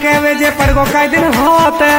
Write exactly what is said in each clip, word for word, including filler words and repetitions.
के वेजे पड़गो कई दिन होते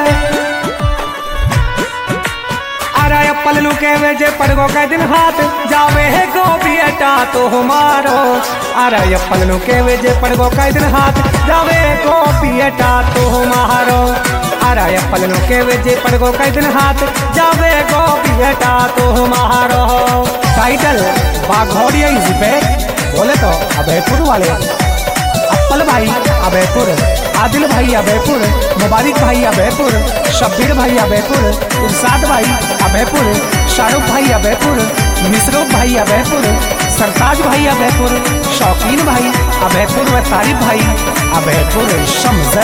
अरे पल्लू के वेजे पड़गो कई दिन हाथ जावे है गो बेटा तो हमारो अरे पल्लू के वेजे पड़गो कई दिन हाथ जावे गो बेटा तो हमारो अरे पल्लू के वेजे पड़गो कई दिन हाथ जावे गो बेटा तो हमारो। टाइटल बाघोड़िया इज बैक बोले तो अभयपुर वाले अप्पल भाई अभयपुर, आदिल भाई अभयपुर, मुबारक भाई अभयपुर, शब्बीर भाई अभयपुर, इरशाद भाई अभयपुर, शाहरुख भाई अभयपुर, मिसरो भाई अभयपुर, सरताज भाई अभयपुर, शौकीन भाई अभयपुर व तारिफ भाई अभयपुर। शम्स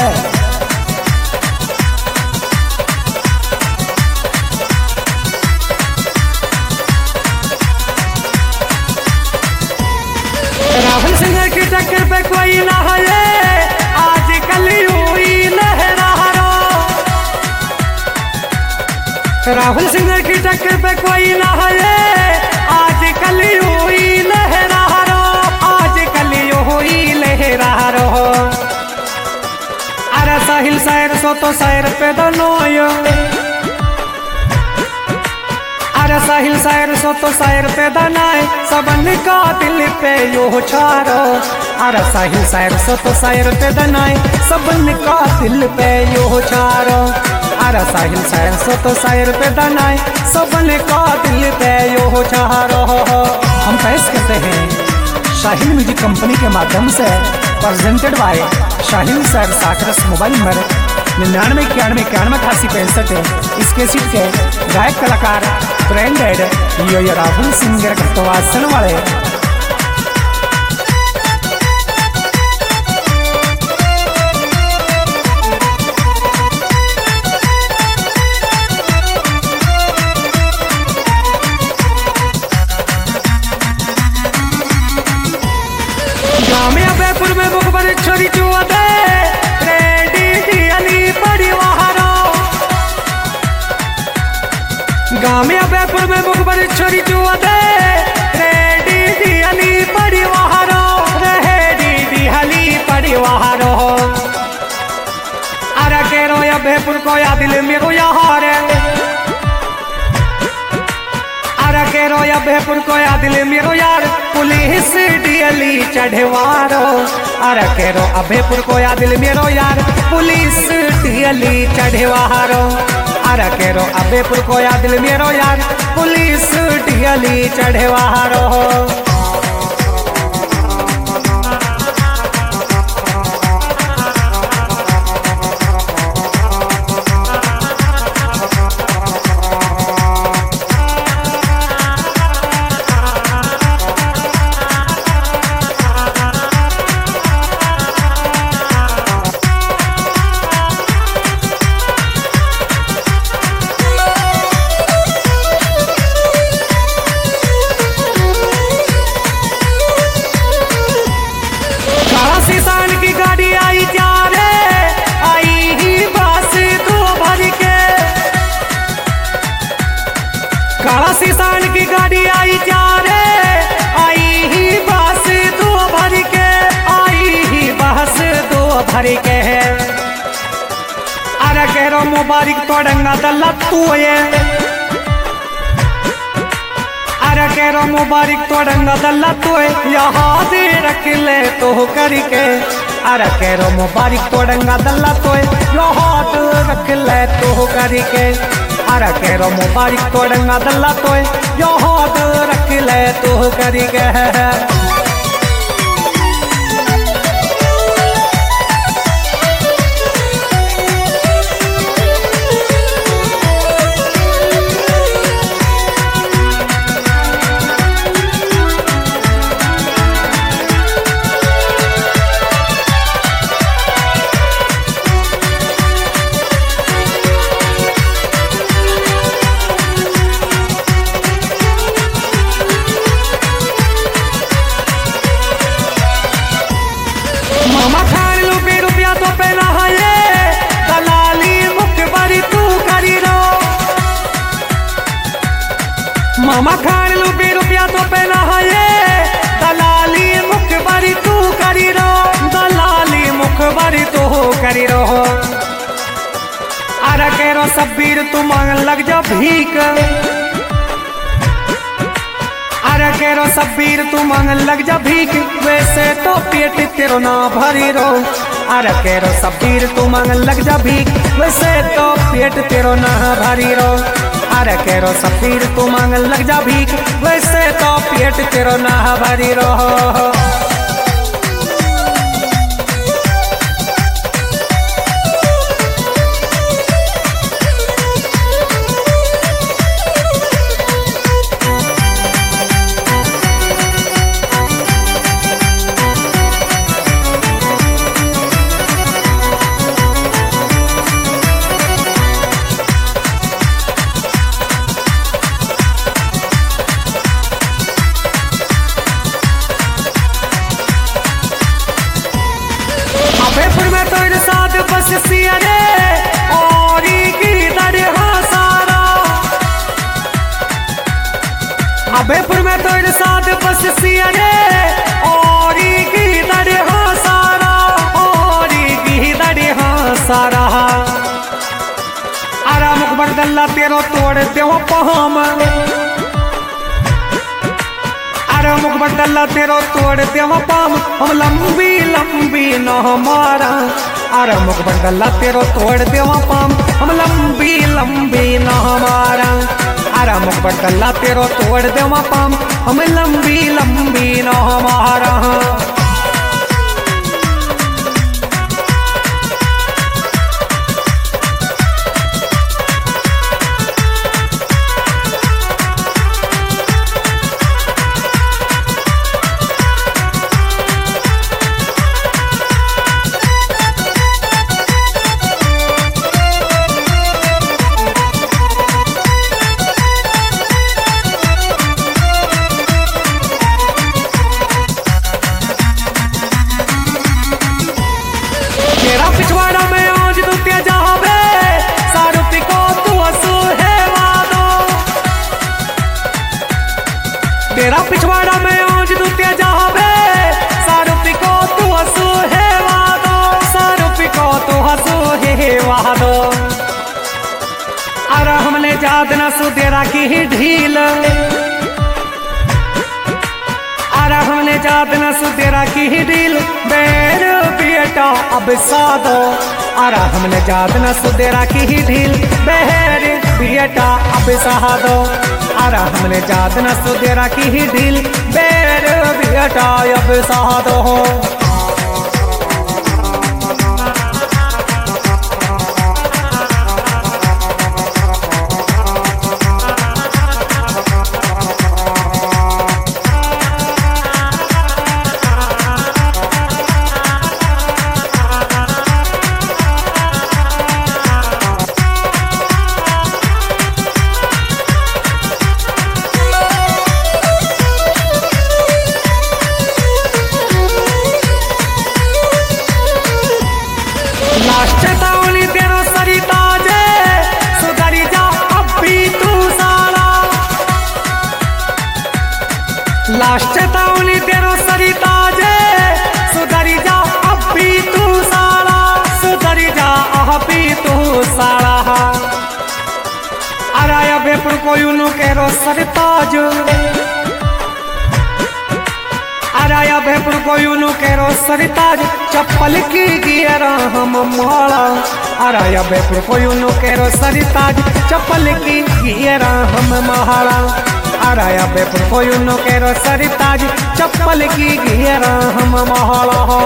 राहुल सिंह की टक्कर पे कोई ना है आज कल हुई लहरा रो। राहुल सिंह की टक्कर पे कोई ना है आज कल हुई लहरा रो, आज कल हुई लहरा रो। अरे साहिल शायर सो तो शायर पे दोनों अरे साहिल शायर सो तो शायर पे दनाए सबन का दिल पे यो छारो। अरे साहिल शायर सो तो शायर पे दनाए सबन का दिल पे यो छारो। अरे साहिल शायर सो तो शायर पे दनाए सबन का दिल पे यो छारो। हम पेश करते हैं शाहिल म्यूजिक कंपनी के माध्यम से प्रेजेंटेड बाय शाहिल शायर साकरस। मोबाइल नंबर निन्यानवे इक्यानवे इक्यानवे अठासी पैंसठ है। इसके सीट के गायक कलाकार ब्रांडेड यो ये राहुल सिंह घटवासन वाले। गाँव में अभयपुर में मुखबर छोरी चुआ दे गाँव में अभयपुर में मुखबर छोरी चुआ दे रेडी दिहली परिवारो रेडी दिहली परिवारो। अरे केरो अभयपुर को या दिल मेरो यार अरे केरो अभयपुर को या दिल मेरो यार पुलिस दिहली चढ़वारो। अरे केरो अभयपुर को या दिल मेरो यार पुलिस दिहली चढ़वारो। अरे केरो अभयपुर को या दिल मेरो यार पुलिस दिहली चढ़वारो। काला सीसान की गाड़ी आई जा रे आई ही बस दो भर के आई ही बस दो भर के है। अरे कह रो मुबारक तो डंगा दल्ला तू ये अरे कह रो मुबारक तो डंगा दल्ला तू यहाँ दे रख ले तो करके। अरे कह रो मुबारक तो डंगा दल्ला तो यहाँ दे रख ले तो करके। अरे कह रो मुबारक तो डंगा दल्ला तो यो हाथ रख ले तो करी के। मामा खान लू भी रुपया तो पहना है दलाली मुख बरी तू करी रो। मामा खान लू भी रुपया तो पहना है दलाली मुख बरी तू करी रो दलाली मुख बरी तू करी रो। तू मांगन लग जा भीख। अरे केरो सब्बीर तू मांगन लग जा भीख, वैसे तो पेट तेरो ना भरी रो। अरे केरो सब्बीर तू मांगन लग जा भीख, वैसे तो पेट तेरो ना भरी रो। अरे केरो सब्बीर तू मांगन लग जा भीख, वैसे तो पेट तेरो ना भरी रो। अबेपुर में तो इरसाद बस सियारे और की दरिया सारा। अबेपुर में तो इरसाद बस सियारे और की दरिया सारा, और की दरिया सारा। अरे मुखबर दल्ला तेरो तोड़ देव पहाम, अरे मुखबर दल्ला तेरो तोड़ देव पाम, हम लंबी लंबी न हमारा। अरे मुखबर दल्ला तेरो तोड़ देव पाम, हम लंबी लंबी न हमारा। अरे मुखबर दल्ला तेरो तोड़ देव पाम, हम लंबी लंबी न हमारा। तेरा पिछवाड़ा में आज तू तेजा बे, सारुपी को तू हंसू है वादो। तेरा पिछवाड़ा में आज तू तेजा बे, सारुपी को तू हंसू है वादो। सारुपी को तू हंसू है वादो। अरे हमने जाद न सुदेरा की ही ढील, अरे हमने जाद न सुदेरा की ही ढील। बेर बेटा अब सादो, अरे हमने जाद न सुदेरा की ही ढील। बेर बेटा अब सादो, अरे हमने जाद न सुदेरा की ही ढील। बेर बेटा अब सादो। लास्ट चेतावनी तेरो सरिता जे, सुधरी जा अब भी तू सारा। लास्ट चेतावनी तेरो सरिता जे, सुधरी जा अब भी तू सारा। सुधरी जा अब भी तू सारा। अरे अबेपुर को यूनु केरो सरताज, अरे अबेपुर को यूनु केरो सरिताज। चप्पल की गियरा हम माला, अरे अबेपुर को यूनु केरो सरिताज। चप्पल की गियरा हम महारा। अरे अबेपुर को यूनु केरो सरिताज। चप्पल की गियरा हम महारा।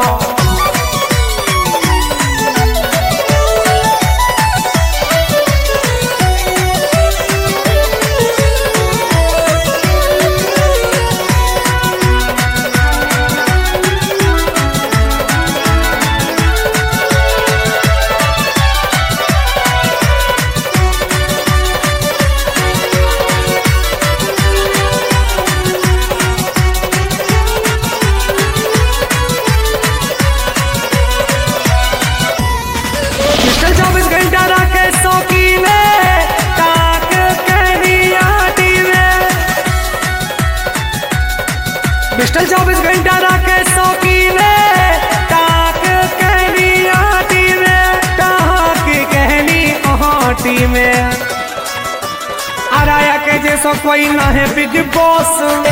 जैसा कोई ना है बिग बॉस,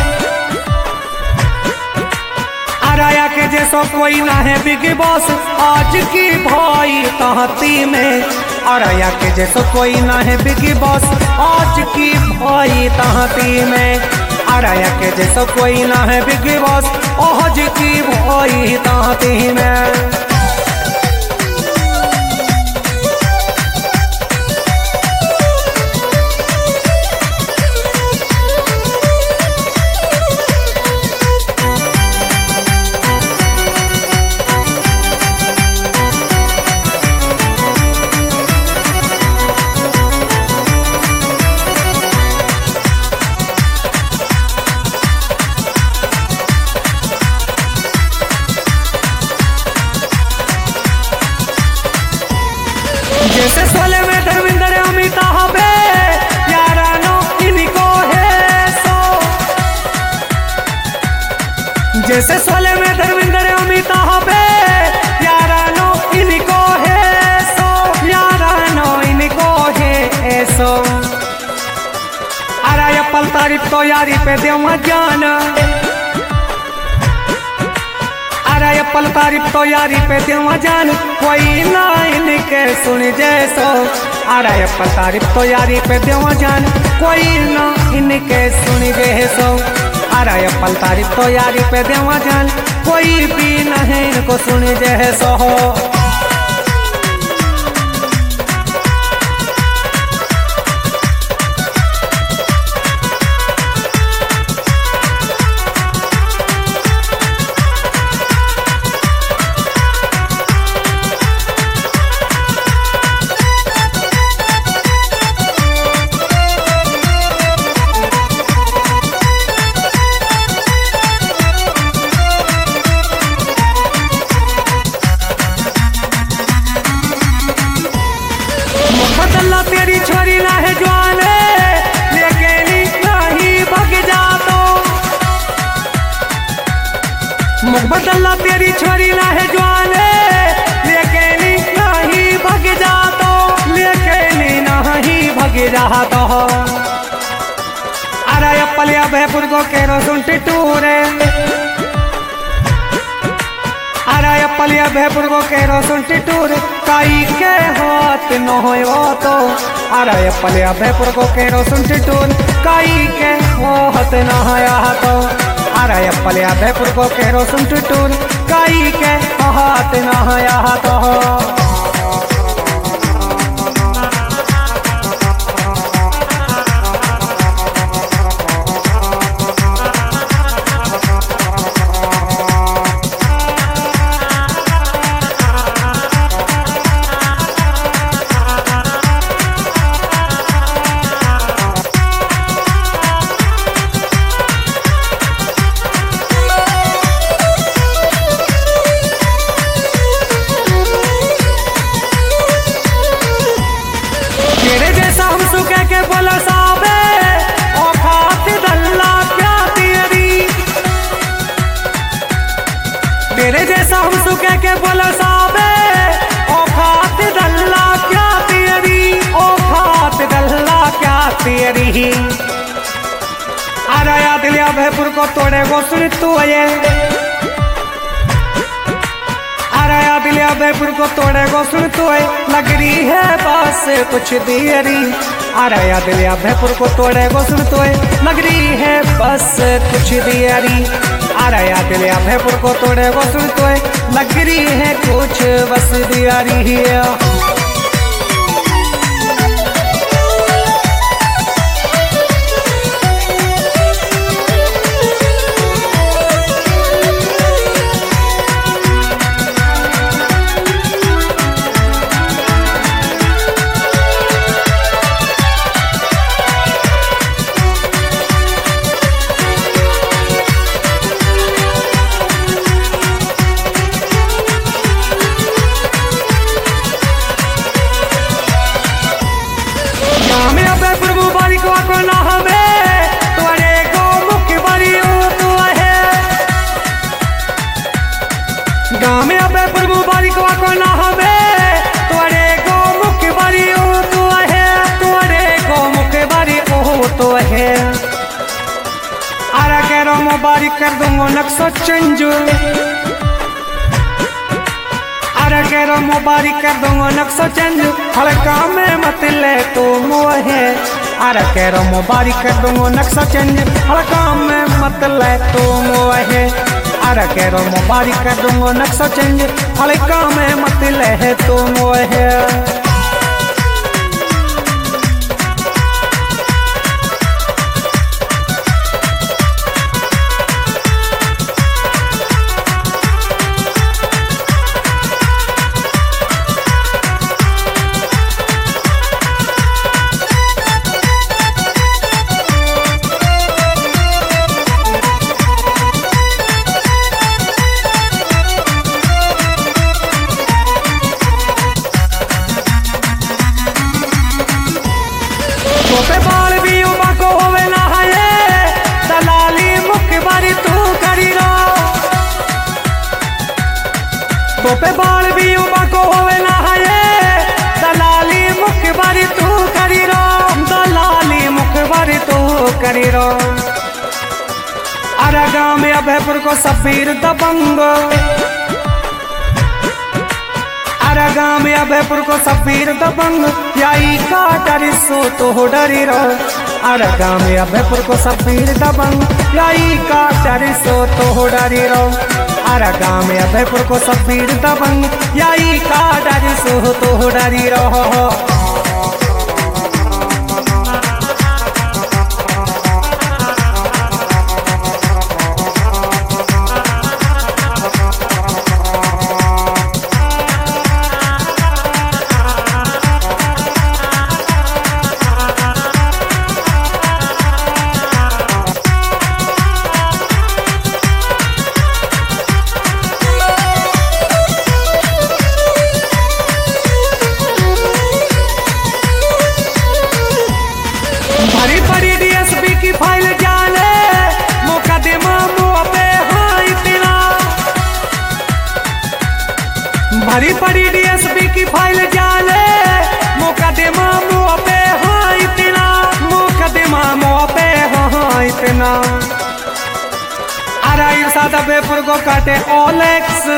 आराया के जैसा कोई ना है बिग बॉस आज की भाई तहती में। आराया के जैसा कोई ना है बिग बॉस आज की भाई तहती में। आराया के जैसा कोई ना है बिग बॉस आज की भाई तहती में। जैसे सोले में धर्मेंद्र अमिताभ यारानो इनको है सो, जैसे सोले में धर्मेंद्र अमिताभ यारानो इनको है सो, यारानो इनको है सो। आराया पल तारीफ तो यारी पे देव जान, आराया पल तारीफ तो यारी पे देव जान कोई ना इनके सुन जैसो। आराया पल तारीफ तो यारी पे देव जान कोई ना इनके सुन जैसो। आराया पल तारीफ तो यारी पे देव जान कोई भी नहीं इनको सुन जैसो। बदला तेरी छोरी ना है जवान लेकिन नहीं भग जा तो, मुख बदला तेरी छोरी ना है जवान लेकिन नहीं भग जा तो, लेकिन नहीं भग जा तो। आराया पलिया भयपुर को केरो सुन टूरे, आराया पलिया भयपुर को केरो सुन टूर काई के हाथ न हो तो। आराया पलिया भयपुर को केरो सुन टूर काई के हाथ न आया तो। आराया पलिया भयपुर को केरो सुन टूर काई के हाथ न आया तो। तेरे जैसा हम सुखे के बोला साबे ओ खात दल्ला क्या तेरी, तेरे जैसा हम सुखे के बोला साबे ओ खात दल्ला क्या तेरी, ओ खात दल्ला क्या तेरी। आराया दिलिया भयपुर को तोड़े वो सुन तू ये, आराया दिलिया भयपुर को तोड़े को सुन तो लग रही है बस कुछ देरी। आराया दिलिया भयपुर को तोड़े को सुन तो लग रही है बस कुछ देरी। आराया दिलिया भयपुर को तोड़े को सुन तो लग रही है कुछ बस देरी। तो है मोबारी कर दूंगा नक्शा चेंज। अरे करो मोबारी कर दूंगा नक्शा चेंज, हल्का में मत ले तो मोहे। अरे करो मोबारी कर दूंगा नक्शा चेंज, हल्का में मत ले तो मोहे। अरे करो मोबारी कर दूंगा नक्शा चेंज, हल्का में मत ले तो मोहे। तोपे बाल भी उबा को होवे ना है, दलाली मुख बारी तू करी रो। तोपे बाल भी उबा को होवे ना है, दलाली मुख बारी तू करी रो। दलाली मुख बारी तू करी रो। अरे गाँव में अभयपुर को सफीर दबंग। अरे गाँव में अभयपुर को सफीर दबंग, याई का डरी सो तो डरी रो। अरे गाँव में अभयपुर को सफीर दबंग, याई का डरी सो तो डरी रो। अरे गाँव में अभयपुर को सफीर दबंग, याई का डरी सो तो डरी रो। भरी पड़ी डीएसपी की फाइल जाने, मुकदमा मुँह पे हाँ इतना। भरी पड़ी डीएसपी की फाइल जाने, मुकदमा मुँह पे हाँ इतना। मुकदमा मुँह पे हाँ इतना। अरे इरशाद अभयपुर को काटे ओलेक्स।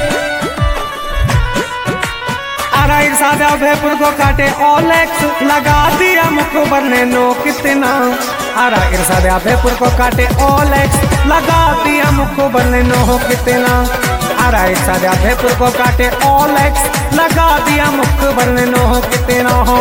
अरे इरशाद अभयपुर को काटे ओलेक्स, लगा दिया मुखबर ने नो कितना। अरे इरशाद अभयपुर को काटे ओलेक्स, लगा दिया मुखबर ने नो कितना। अरे इरशाद अभयपुर को काटे ओलेक्स, लगा दिया मुखबर ने नो कितना हो।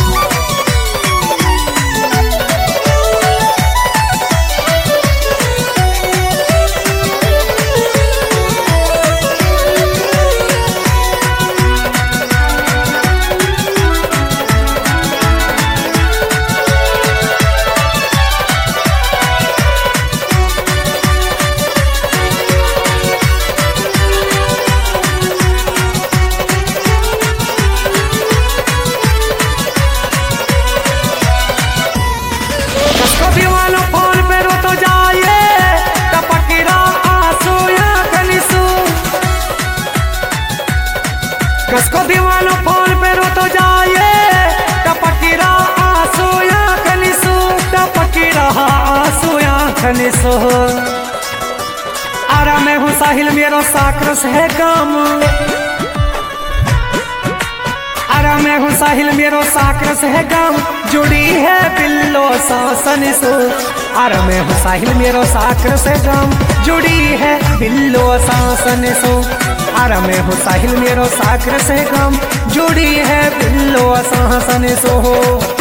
कसको दीवानो फोन पे रो तो जाए, टपकी रहा आंसू आँख निसू। टपकी रहा आंसू आँख निसू। अरे मैं हूँ साहिल मेरो साक्रस है गम। अरे मैं हूँ साहिल मेरो साक्रस है गम, जुड़ी है बिल्लो सांसन सो। अरे मैं हूँ साहिल मेरो साक्रस है गम, जुड़ी है बिल्लो सांसन सो। अरे मैं हूँ साहिल मेरो साक्रस है गम, जुड़ी है बिल्लो सांसन सो।